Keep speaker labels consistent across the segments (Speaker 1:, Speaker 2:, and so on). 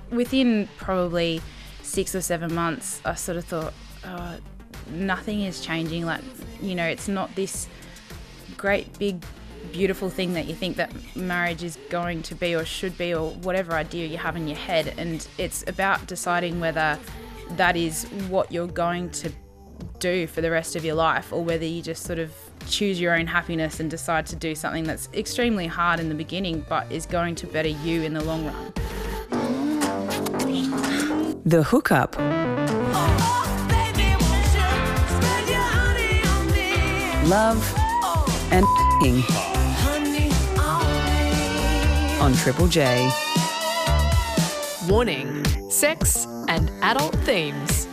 Speaker 1: within probably 6 or 7 months, I sort of thought, nothing is changing. Like, it's not this great big beautiful thing that you think that marriage is going to be or should be, or whatever idea you have in your head. And it's about deciding whether that is what you're going to do for the rest of your life, or whether you just sort of choose your own happiness and decide to do something that's extremely hard in the beginning but is going to better you in the long run.
Speaker 2: The Hookup. Love and f***ing on Triple J.
Speaker 3: Warning: sex and adult themes.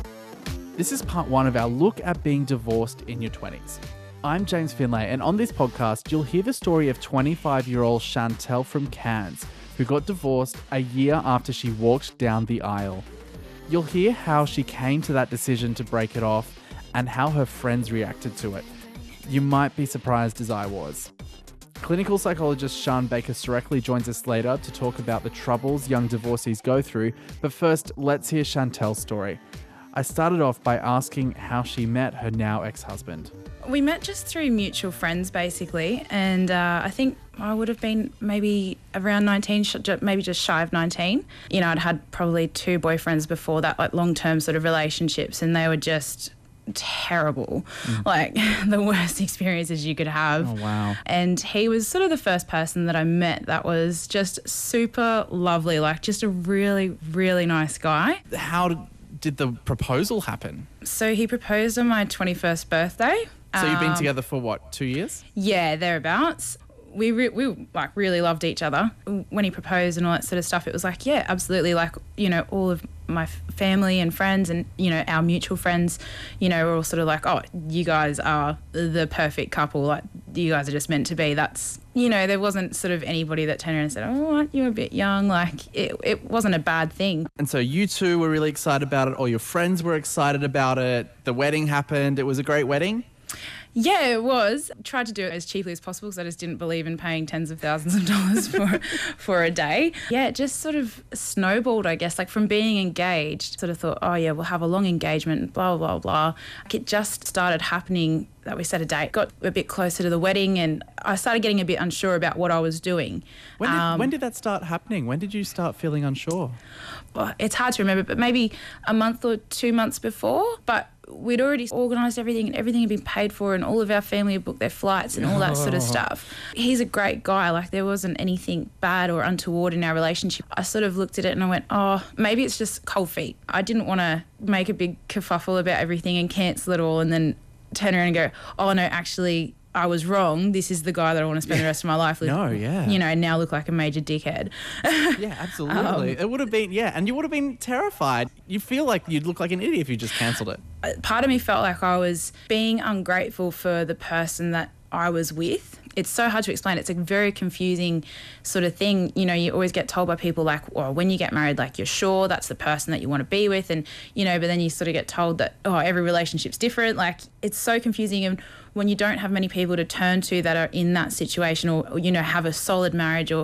Speaker 4: This is part 1 of our look at being divorced in your 20s. I'm James Finlay, and on this podcast, you'll hear the story of 25-year-old Chantel from Cairns, who got divorced a year after she walked down the aisle. You'll hear how she came to that decision to break it off and how her friends reacted to it. You might be surprised as I was. Clinical psychologist Sian Baker-Sreckly joins us later to talk about the troubles young divorcees go through, but first, let's hear Chantel's story. I started off by asking how she met her now ex-husband.
Speaker 1: We met just through mutual friends, basically, and I think I would have been maybe around 19, maybe just shy of 19. I'd had probably 2 boyfriends before that, like long-term sort of relationships, and they were just terrible, like the worst experiences you could have.
Speaker 4: Oh, wow.
Speaker 1: And he was sort of the first person that I met that was just super lovely, like just a really, really nice guy.
Speaker 4: How did the proposal happen?
Speaker 1: So he proposed on my 21st birthday.
Speaker 4: So you've been together for what, 2 years?
Speaker 1: Yeah, thereabouts. We like really loved each other. When he proposed and all that sort of stuff, it was like, yeah, absolutely. Like, all of my family and friends and, our mutual friends, were all sort of like, oh, you guys are the perfect couple. Like, you guys are just meant to be. That's, there wasn't sort of anybody that turned around and said, oh, aren't you a bit young? Like, it wasn't a bad thing.
Speaker 4: And so you two were really excited about it. All your friends were excited about it. The wedding happened. It was a great wedding.
Speaker 1: Yeah, it was. Tried to do it as cheaply as possible because I just didn't believe in paying tens of thousands of dollars for a day. Yeah, it just sort of snowballed, I guess, like from being engaged. Sort of thought, oh yeah, we'll have a long engagement, blah, blah, blah. It just started happening that we set a date, got a bit closer to the wedding, and I started getting a bit unsure about what I was doing.
Speaker 4: When did that start happening? When did you start feeling unsure?
Speaker 1: Well, it's hard to remember, but maybe a month or 2 months before. But we'd already organised everything, and everything had been paid for, and all of our family had booked their flights and all that sort of stuff. He's a great guy. Like, there wasn't anything bad or untoward in our relationship. I sort of looked at it and I went, oh, maybe it's just cold feet. I didn't want to make a big kerfuffle about everything and cancel it all and then turn around and go, oh no, actually I was wrong. This is the guy that I want to spend the rest of my life with.
Speaker 4: No, yeah.
Speaker 1: Now look like a major dickhead.
Speaker 4: Yeah, absolutely. It would have been, and you would have been terrified. You feel like you'd look like an idiot if you just cancelled it.
Speaker 1: Part of me felt like I was being ungrateful for the person that I was with. It's so hard to explain. It's a very confusing sort of thing. You always get told by people like, well, when you get married, like, you're sure that's the person that you want to be with. And, but then you sort of get told that, oh, every relationship's different. Like, it's so confusing. And when you don't have many people to turn to that are in that situation or, have a solid marriage or,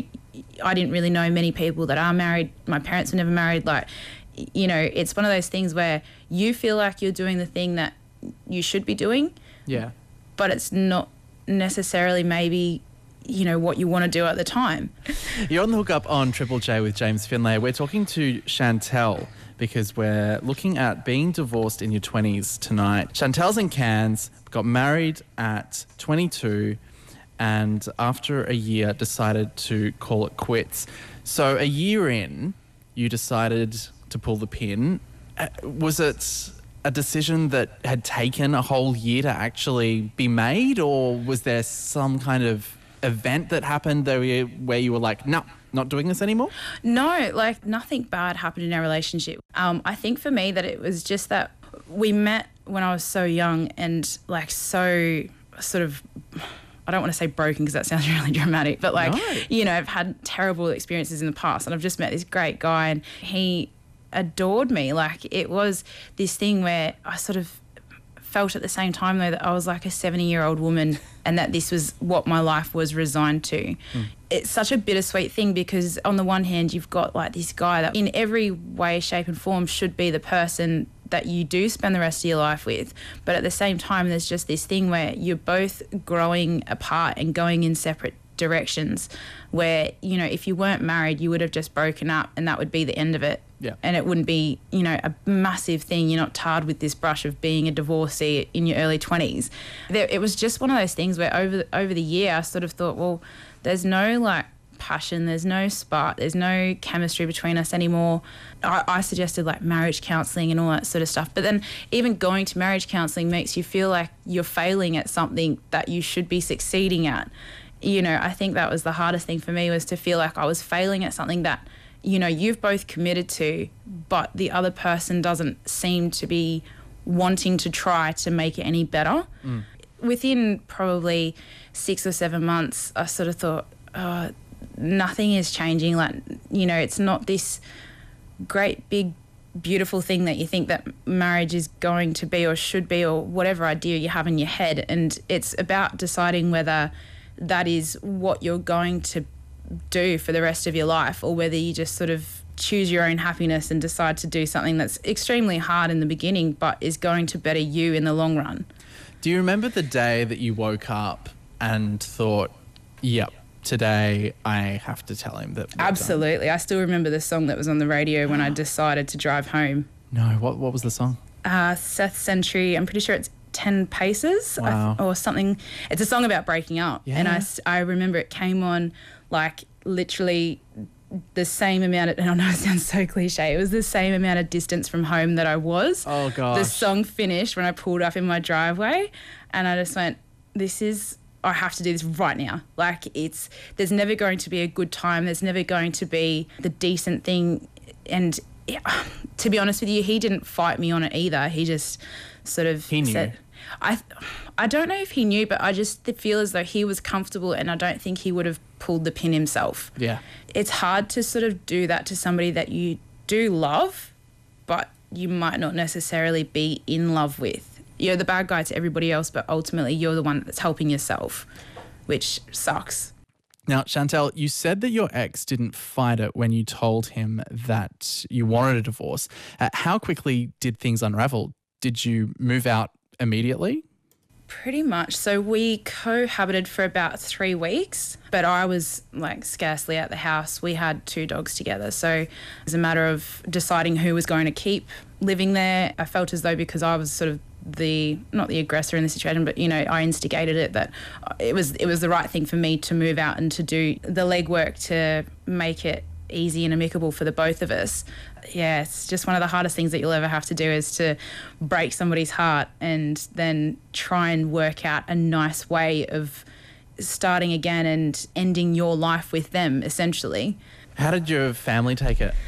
Speaker 1: I didn't really know many people that are married. My parents were never married. Like, it's one of those things where you feel like you're doing the thing that you should be doing.
Speaker 4: Yeah.
Speaker 1: But it's not necessarily maybe what you want to do at the time.
Speaker 4: You're on the Hookup on Triple J with James Finlay. We're talking to Chantel because we're looking at being divorced in your 20s tonight. Chantel's in Cairns, got married at 22, and after a year decided to call it quits. So a year in, you decided to pull the pin. Was it a decision that had taken a whole year to actually be made, or was there some kind of event that happened where you were like, no, not doing this anymore?
Speaker 1: No, like, nothing bad happened in our relationship. I think for me that it was just that we met when I was so young and like so sort of, I don't want to say broken because that sounds really dramatic, but like,
Speaker 4: no.
Speaker 1: I've had terrible experiences in the past and I've just met this great guy and he adored me. Like, it was this thing where I sort of felt at the same time, though, that I was like a 70-year-old woman and that this was what my life was resigned to. It's such a bittersweet thing because on the one hand, you've got like this guy that in every way, shape and form should be the person that you do spend the rest of your life with. But at the same time, there's just this thing where you're both growing apart and going in separate directions where, you know, if you weren't married, you would have just broken up and that would be the end of it.
Speaker 4: Yeah.
Speaker 1: And it wouldn't be, you know, a massive thing. You're not tarred with this brush of being a divorcee in your early 20s. It was just one of those things where over the year I sort of thought, well, there's no like passion, there's no spark, there's no chemistry between us anymore. I suggested like marriage counselling and all that sort of stuff. But then even going to marriage counselling makes you feel like you're failing at something that you should be succeeding at. You know, I think that was the hardest thing for me, was to feel like I was failing at something that, you know, you've both committed to, but the other person doesn't seem to be wanting to try to make it any better. Within probably 6 or 7 months, I sort of thought, nothing is changing. Like, you know, it's not this great big beautiful thing that you think that marriage is going to be or should be, or whatever idea you have in your head. And it's about deciding whether that is what you're going to do for the rest of your life, or whether you just sort of choose your own happiness and decide to do something that's extremely hard in the beginning but is going to better you in the long run.
Speaker 4: Do you remember the day that you woke up and thought, yep, today I have to tell him that?
Speaker 1: Absolutely. I still remember the song that was on the radio when I decided to drive home.
Speaker 4: No, what was the song?
Speaker 1: Seth Century, I'm pretty sure it's 10 Paces.
Speaker 4: Wow.
Speaker 1: Or something. It's a song about breaking up.
Speaker 4: Yeah.
Speaker 1: And I remember it came on like literally the same amount of, and I know it sounds so cliche, it was the same amount of distance from home that I was.
Speaker 4: Oh, gosh.
Speaker 1: The song finished when I pulled up in my driveway and I just went, I have to do this right now. Like, there's never going to be a good time. There's never going to be the decent thing. And to be honest with you, he didn't fight me on it either. He just sort of said, I don't know if he knew, but I just feel as though he was comfortable and I don't think he would have pulled the pin himself.
Speaker 4: Yeah.
Speaker 1: It's hard to sort of do that to somebody that you do love, but you might not necessarily be in love with. You're the bad guy to everybody else, but ultimately you're the one that's helping yourself, which sucks.
Speaker 4: Now, Chantel, you said that your ex didn't fight it when you told him that you wanted a divorce. How quickly did things unravel? Did you move out immediately?
Speaker 1: Pretty much. So we cohabited for about 3 weeks, but I was like scarcely at the house. We had 2 dogs together. So it was a matter of deciding who was going to keep living there. I felt as though because I was sort of not the aggressor in the situation, but, you know, I instigated it, that it was the right thing for me to move out and to do the legwork to make it easy and amicable for the both of us. Yeah, it's just one of the hardest things that you'll ever have to do, is to break somebody's heart and then try and work out a nice way of starting again and ending your life with them, essentially.
Speaker 4: How did your family take it?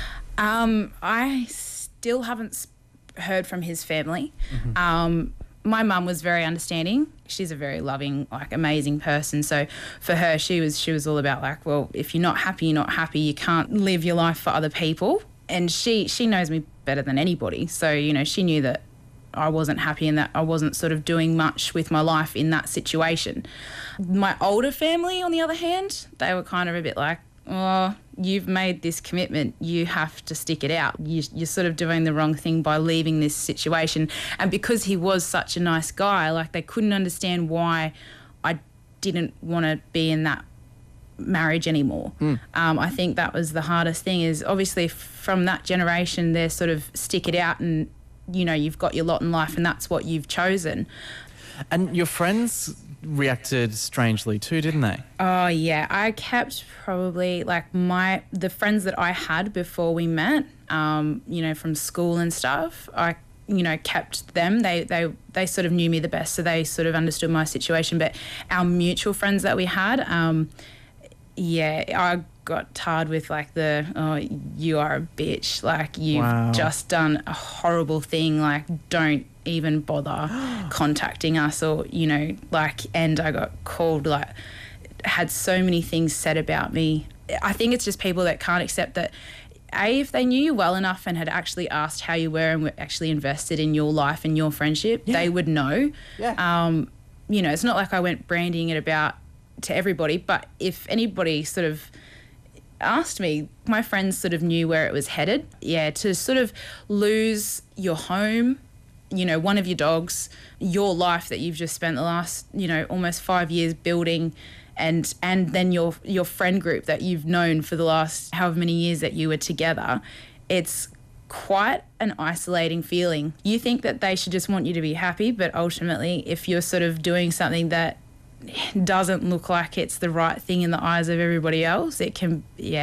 Speaker 1: I still haven't heard from his family. My mum was very understanding. She's a very loving, like, amazing person. So for her, she was all about like, well, if you're not happy, you're not happy. You can't live your life for other people. And she knows me better than anybody. So, you know, she knew that I wasn't happy and that I wasn't sort of doing much with my life in that situation. My older family, on the other hand, they were kind of a bit like, oh, you've made this commitment, you have to stick it out. You're sort of doing the wrong thing by leaving this situation. And because he was such a nice guy, like, they couldn't understand why I didn't want to be in that marriage anymore. I think that was the hardest thing, is obviously from that generation, they're sort of stick it out and, you know, you've got your lot in life and that's what you've chosen.
Speaker 4: And your friends reacted strangely too, didn't they?
Speaker 1: Oh, yeah. I kept probably like the friends that I had before we met, you know, from school and stuff, I, you know, kept them. They sort of knew me the best, so they sort of understood my situation. But our mutual friends that we had, yeah, I got tarred with like oh, you are a bitch. Like, you've just done a horrible thing. Like, don't even bother contacting us, or, you know, like, and I got called, like, had so many things said about me. I think it's just people that can't accept that if they knew you well enough and had actually asked how you were and were actually invested in your life and your friendship, they would know.
Speaker 4: Yeah.
Speaker 1: You know, it's not like I went brandying it about to everybody, but if anybody sort of asked me, my friends sort of knew where it was headed. Yeah, to sort of lose your home, you know, one of your dogs, your life that you've just spent the last, you know, almost 5 years building, and then your friend group that you've known for the last however many years that you were together. It's quite an isolating feeling. You think that they should just want you to be happy, but ultimately if you're sort of doing something that doesn't look like it's the right thing in the eyes of everybody else, it can be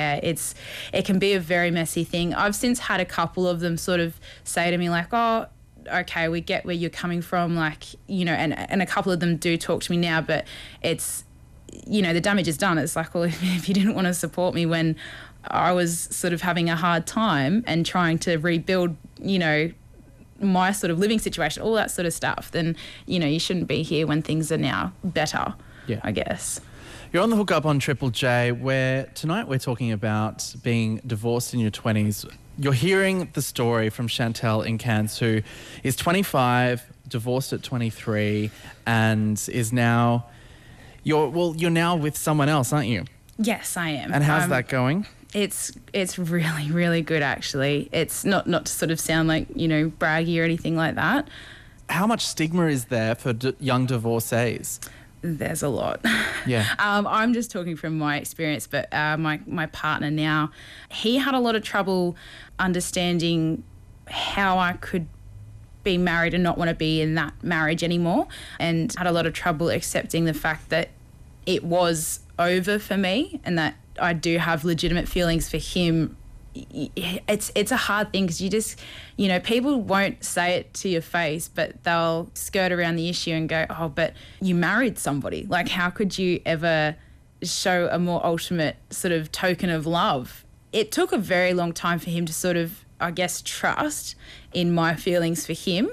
Speaker 1: a very messy thing. I've since had a couple of them sort of say to me like, oh, okay, we get where you're coming from, like, you know, and a couple of them do talk to me now, but it's, you know, the damage is done. It's like, well, if you didn't want to support me when I was sort of having a hard time and trying to rebuild, you know, my sort of living situation, all that sort of stuff, then, you know, you shouldn't be here when things are now better, I guess.
Speaker 4: You're on the Hookup on Triple J, where tonight we're talking about being divorced in your 20s. You're hearing the story from Chantel in Cairns, who is 25, divorced at 23, and is now... You're now with someone else, aren't you?
Speaker 1: Yes, I am.
Speaker 4: And how's that going?
Speaker 1: It's really, really good, actually. It's not to sort of sound like, you know, braggy or anything like that.
Speaker 4: How much stigma is there for young divorcees?
Speaker 1: There's a lot.
Speaker 4: Yeah.
Speaker 1: I'm just talking from my experience, but my partner now, he had a lot of trouble understanding how I could be married and not want to be in that marriage anymore, and had a lot of trouble accepting the fact that it was over for me and that I do have legitimate feelings for him. It's a hard thing because you just, you know, people won't say it to your face, but they'll skirt around the issue and go, oh, but you married somebody. Like, how could you ever show a more ultimate sort of token of love? It took a very long time for him to sort of, I guess, trust in my feelings for him.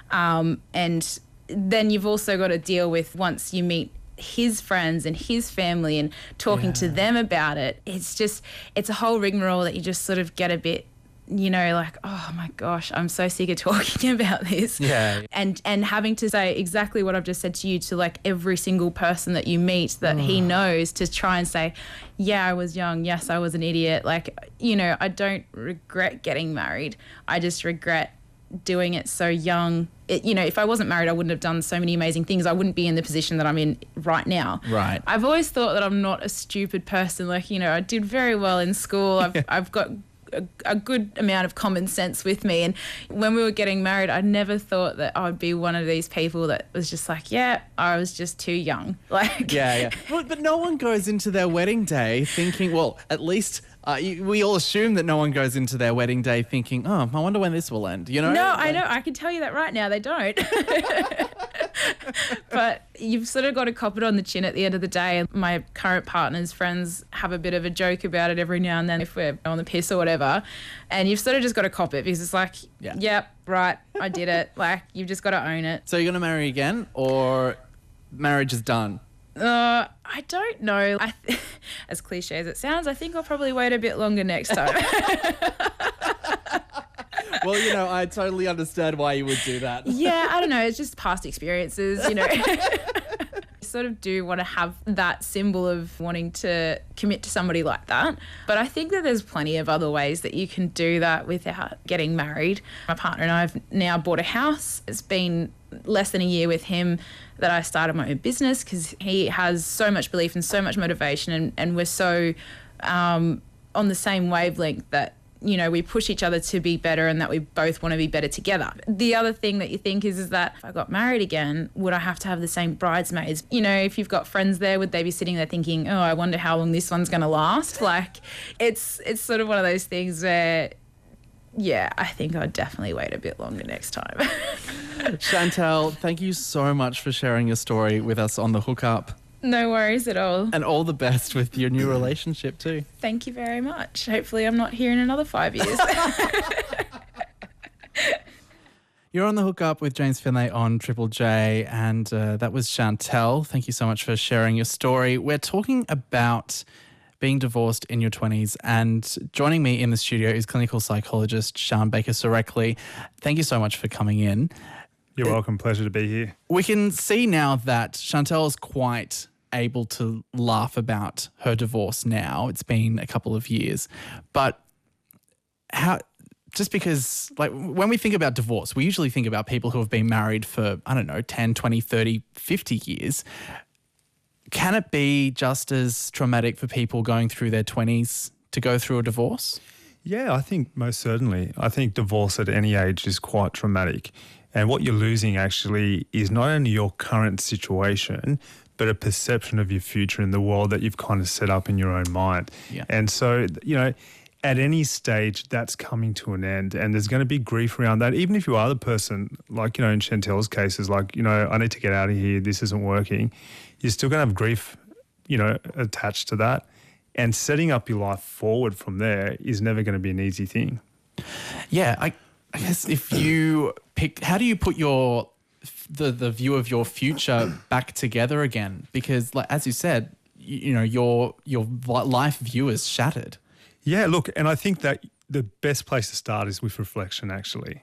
Speaker 1: And then you've also got to deal with, once you meet his friends and his family and talking to them about it, it's a whole rigmarole that you just sort of get a bit, you know, like, oh my gosh, I'm so sick of talking about this.
Speaker 4: Yeah.
Speaker 1: And having to say exactly what I've just said to you to like every single person that you meet that he knows, to try and say, yeah, I was young. Yes, I was an idiot. Like, you know, I don't regret getting married. I just regret doing it so young. You know, if I wasn't married, I wouldn't have done so many amazing things. I wouldn't be in the position that I'm in right now.
Speaker 4: Right.
Speaker 1: I've always thought that I'm not a stupid person. Like, you know, I did very well in school. I've got a good amount of common sense with me. And when we were getting married, I never thought that I would be one of these people that was just like, yeah, I was just too young. Like,
Speaker 4: yeah. But no one goes into their wedding day thinking, well, at least we all assume that no one goes into their wedding day thinking, oh, I wonder when this will end, you know?
Speaker 1: No, I know. I can tell you that right now. They don't. But you've sort of got to cop it on the chin at the end of the day. And my current partner's friends have a bit of a joke about it every now and then if we're on the piss or whatever. And you've sort of just got to cop it because it's like, yep, right, I did it. Like, you've just got to own it.
Speaker 4: So you're going to marry again, or marriage is done?
Speaker 1: I don't know. As cliche as it sounds, I think I'll probably wait a bit longer next time.
Speaker 4: Well, you know, I totally understand why you would do that.
Speaker 1: Yeah, I don't know. It's just past experiences, you know. Sort of do want to have that symbol of wanting to commit to somebody like that. But I think that there's plenty of other ways that you can do that without getting married. My partner and I have now bought a house. It's been less than a year with him that I started my own business because he has so much belief and so much motivation, and we're so on the same wavelength that, you know, we push each other to be better and that we both want to be better together. The other thing that you think is that if I got married again, would I have to have the same bridesmaids? You know, if you've got friends there, would they be sitting there thinking, oh, I wonder how long this one's going to last? Like, it's sort of one of those things where, yeah, I think I'd definitely wait a bit longer next time.
Speaker 4: Chantel, thank you so much for sharing your story with us on The Hookup.
Speaker 1: No worries at all.
Speaker 4: And all the best with your new relationship too.
Speaker 1: Thank you very much. Hopefully I'm not here in another 5 years.
Speaker 4: You're on The Hookup with James Finlay on Triple J, and that was Chantel. Thank you so much for sharing your story. We're talking about being divorced in your 20s. And joining me in the studio is clinical psychologist Sian Baker-Surekli. Thank you so much for coming in.
Speaker 5: You're welcome. Pleasure to be here.
Speaker 4: We can see now that Chantel is quite able to laugh about her divorce now. It's been a couple of years. But just because, like, when we think about divorce, we usually think about people who have been married for, 10, 20, 30, 50 years. Can it be just as traumatic for people going through their 20s to go through a divorce?
Speaker 5: Yeah, I think most certainly. I think divorce at any age is quite traumatic. And what you're losing actually is not only your current situation, but a perception of your future in the world that you've kind of set up in your own mind.
Speaker 4: Yeah.
Speaker 5: And so, at any stage, that's coming to an end, and there's going to be grief around that. Even if you are the person, like, in Chantel's case, is like, I need to get out of here, this isn't working, you're still going to have grief, attached to that. And setting up your life forward from there is never going to be an easy thing.
Speaker 4: Yeah, I guess if you pick, how do you put the view of your future back together again? Because, like, as you said, your life view is shattered.
Speaker 5: Yeah, look, and I think that the best place to start is with reflection, actually.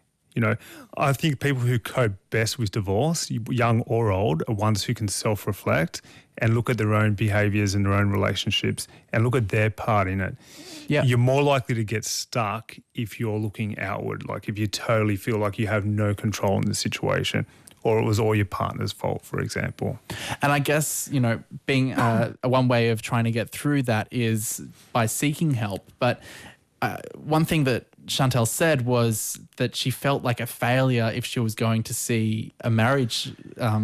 Speaker 5: I think people who cope best with divorce, young or old, are ones who can self-reflect and look at their own behaviours and their own relationships and look at their part in it.
Speaker 4: Yeah.
Speaker 5: You're more likely to get stuck if you're looking outward, like if you totally feel like you have no control in the situation, or it was all your partner's fault, for example.
Speaker 4: And I guess, being one way of trying to get through that is by seeking help. But one thing that Chantel said was that she felt like a failure if she was going to see a marriage,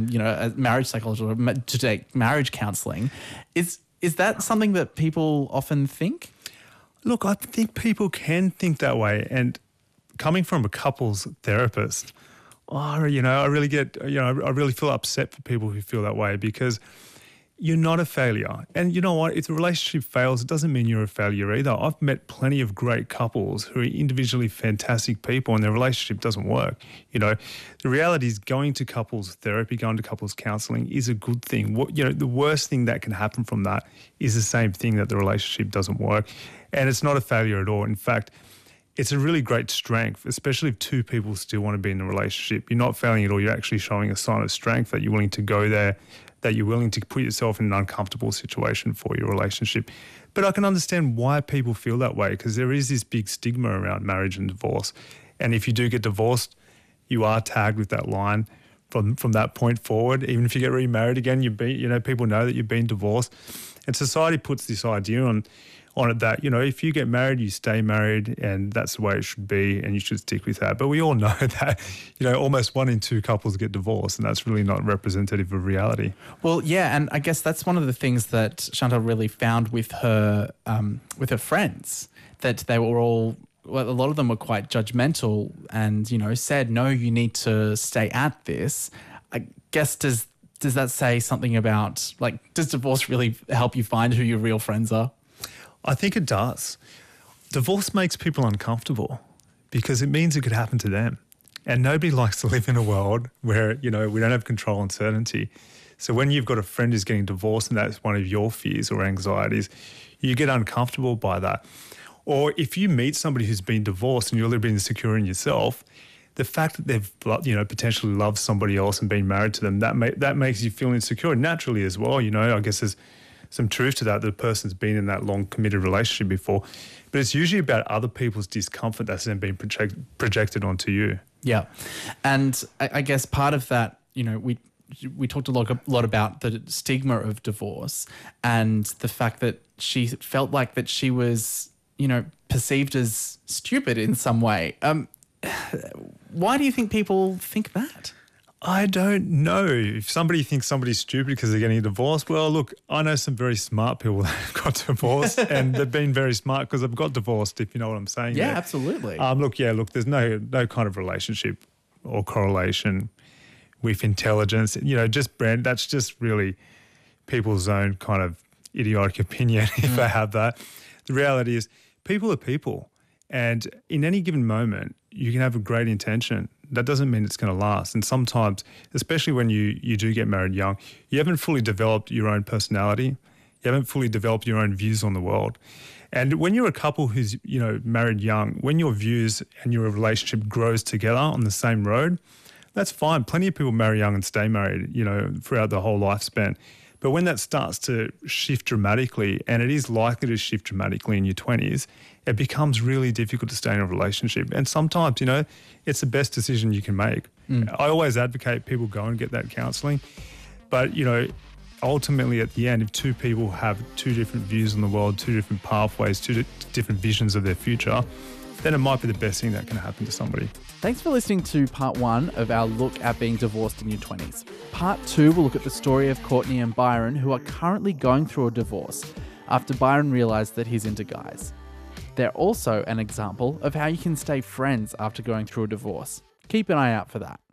Speaker 4: a marriage psychologist or to take marriage counselling. Is that something that people often think?
Speaker 5: Look, I think people can think that way. And coming from a couples therapist, I really I really feel upset for people who feel that way, because you're not a failure. And you know what? If the relationship fails, it doesn't mean you're a failure either. I've met plenty of great couples who are individually fantastic people and their relationship doesn't work. The reality is going to couples therapy, going to couples counselling is a good thing. The worst thing that can happen from that is the same thing, that the relationship doesn't work. And it's not a failure at all. In fact, it's a really great strength, especially if two people still want to be in a relationship. You're not failing at all. You're actually showing a sign of strength that you're willing to go there, that you're willing to put yourself in an uncomfortable situation for your relationship. But I can understand why people feel that way, because there is this big stigma around marriage and divorce. And if you do get divorced, you are tagged with that line from that point forward. Even if you get remarried again, people know that you've been divorced. And society puts this idea on it that, if you get married, you stay married, and that's the way it should be, and you should stick with that. But we all know that, almost 1 in 2 couples get divorced, and that's really not representative of reality.
Speaker 4: Well, yeah, and I guess that's one of the things that Chantel really found with her friends, that they were all, well, a lot of them were quite judgmental and, said, no, you need to stay at this. I guess does that say something about, like, does divorce really help you find who your real friends are?
Speaker 5: I think it does. Divorce makes people uncomfortable because it means it could happen to them. And nobody likes to live in a world where, we don't have control and certainty. So when you've got a friend who's getting divorced and that's one of your fears or anxieties, you get uncomfortable by that. Or if you meet somebody who's been divorced and you're a little bit insecure in yourself, the fact that they've, potentially loved somebody else and been married to them, that makes you feel insecure naturally as well. I guess there's some truth to that. The person's been in that long committed relationship before, but it's usually about other people's discomfort that's then being projected onto you.
Speaker 4: Yeah, and I guess part of that, we talked a lot about the stigma of divorce and the fact that she felt like that she was, perceived as stupid in some way. Why do you think people think that?
Speaker 5: I don't know. If somebody thinks somebody's stupid because they're getting a divorce, well, look, I know some very smart people that have got divorced and they've been very smart because they've got divorced, if you know what I'm saying.
Speaker 4: Yeah,
Speaker 5: there.
Speaker 4: absolutely.
Speaker 5: Look, there's no kind of relationship or correlation with intelligence. That's just really people's own kind of idiotic opinion if they have that. The reality is people are people, and in any given moment, you can have a great intention. That doesn't mean it's going to last. And sometimes, especially when you do get married young, you haven't fully developed your own personality. You haven't fully developed your own views on the world. And when you're a couple who's, married young, when your views and your relationship grows together on the same road, that's fine. Plenty of people marry young and stay married, throughout the whole lifespan. But when that starts to shift dramatically, and it is likely to shift dramatically in your 20s, it becomes really difficult to stay in a relationship. And sometimes, it's the best decision you can make. I always advocate people go and get that counselling. But, ultimately at the end, if two people have two different views on the world, two different pathways, two different visions of their future, then it might be the best thing that can happen to somebody.
Speaker 4: Thanks for listening to part 1 of our look at being divorced in your 20s. Part 2 will look at the story of Courtney and Byron, who are currently going through a divorce after Byron realised that he's into guys. They're also an example of how you can stay friends after going through a divorce. Keep an eye out for that.